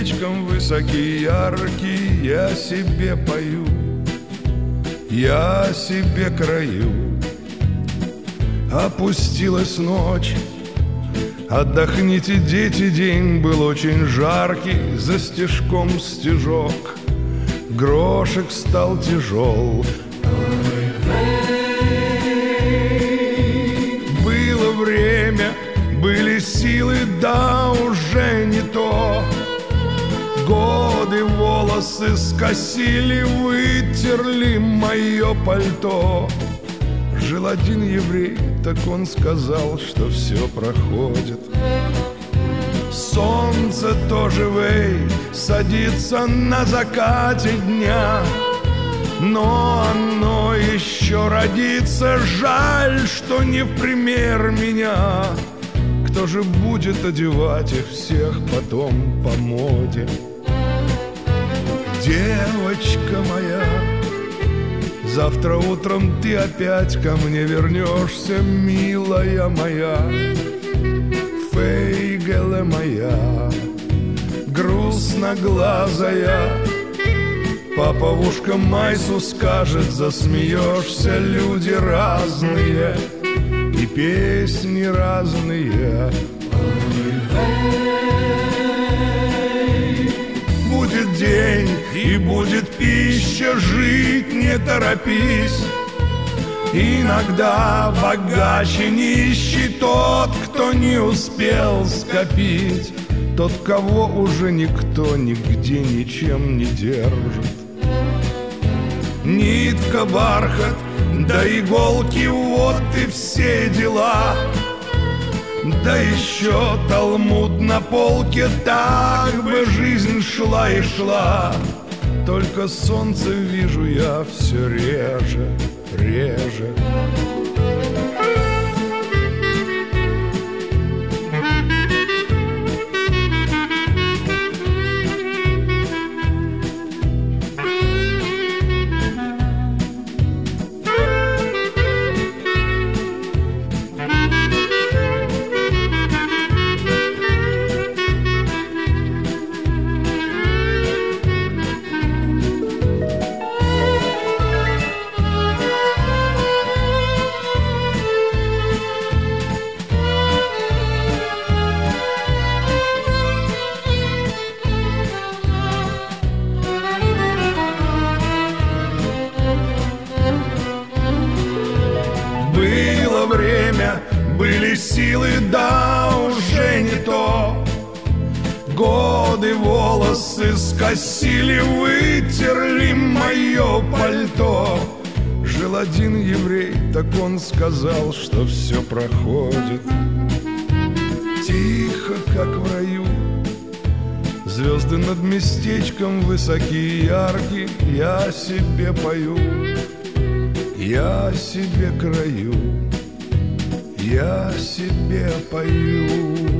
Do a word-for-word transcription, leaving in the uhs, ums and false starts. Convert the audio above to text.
местечком высокий, яркий, я себе пою, я себе краю. Опустилась ночь, отдохните, дети, день был очень жаркий, за стежком стежок, грошек стал тяжел. Было время, были силы, да уже не то. Годы волосы скосили, вытерли мое пальто. Жил один еврей, так он сказал, что все проходит. Солнце тоже, вей, садится на закате дня, но оно еще родится, жаль, что не в пример меня. Кто же будет одевать их всех потом по моде? Девочка моя, завтра утром ты опять ко мне вернешься, милая моя, фейгеле моя, грустноглазая. Папа в ушко Майсу скажет, засмеешься, люди разные и песни разные. Будет день и будет пища, жить не торопись. Иногда богаче нищий тот, кто не успел скопить, тот, кого уже никто нигде ничем не держит. Нитка, бархат, да иголки, вот и все дела. Да еще талмуд на полке, так бы жизнь шла и шла. Только солнце вижу я все реже, реже. Было время, были силы, да уже не то. Годы волосы скосили, вытерли мое пальто. Жил один еврей, так он сказал, что все проходит. Тихо, как в раю, звезды над местечком высокие, яркие, я себе пою, я себе краю, я себе пою.